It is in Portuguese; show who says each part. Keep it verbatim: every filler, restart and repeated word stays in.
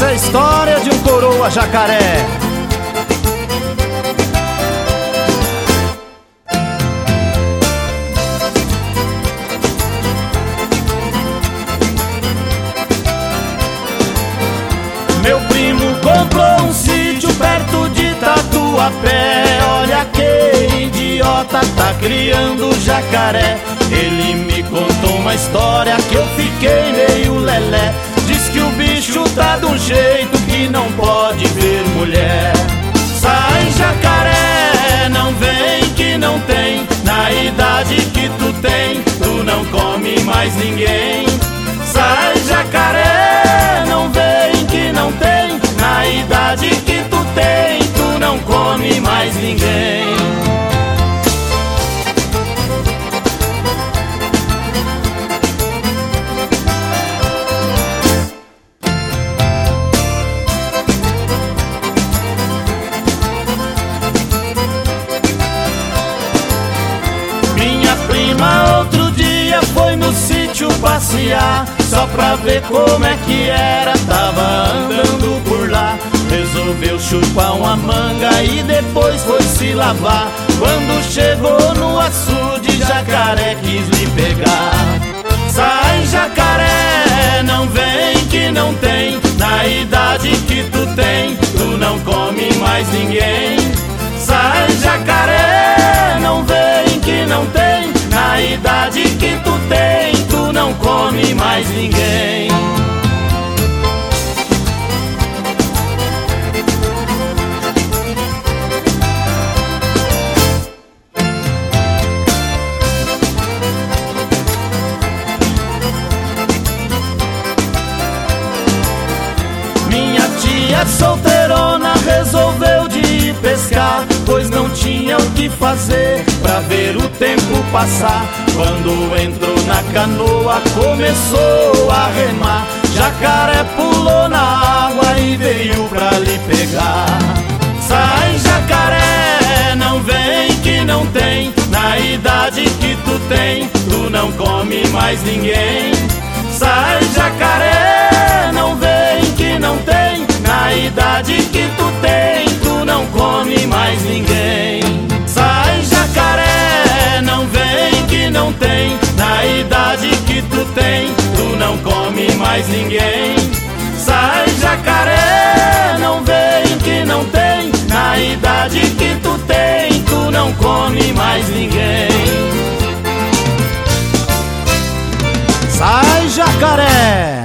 Speaker 1: Essa é a história de um coroa jacaré. Meu primo comprou um sítio perto de Tatuapé. Olha que idiota, tá criando jacaré. Ele me contou uma história que eu fiquei meio lelé. Diz que o bicho tá de um jeito que não pode ver mulher. Sai jacaré, não vem que não tem. Na idade que tu tem, tu não come mais ninguém. Sai jacaré, não vem que não tem. Na idade que tu tem, tu não come mais ninguém. Minha prima outro dia foi no sítio passear, só pra ver como é que era, tava andando por lá. Resolveu chupar uma manga e depois foi se lavar. Quando chegou no açude, jacaré quis lhe pegar. Sai jacaré, não vem que não tem. Na idade que tu tem, tu não come mais ninguém. Sai jacaré, não vem que não tem. Na idade que tu tem, tu não come mais ninguém. Minha tia solteirona resolveu de ir pescar, pois não tinha o que fazer pra ver o tempo passar. Quando entrou na canoa começou a remar. Jacaré pulou na água e veio pra lhe pegar. Sai jacaré, não vem que não tem. Na idade que tu tem, tu não come mais ninguém. Sai jacaré, não vem que não tem. Na idade que tu tem, tu não come mais ninguém. Sai jacaré, não vem que não tem. Na idade que tu tem, tu não come mais ninguém. Sai jacaré, não vem que não tem. Na idade que tu tem, tu não come mais ninguém.
Speaker 2: Sai jacaré!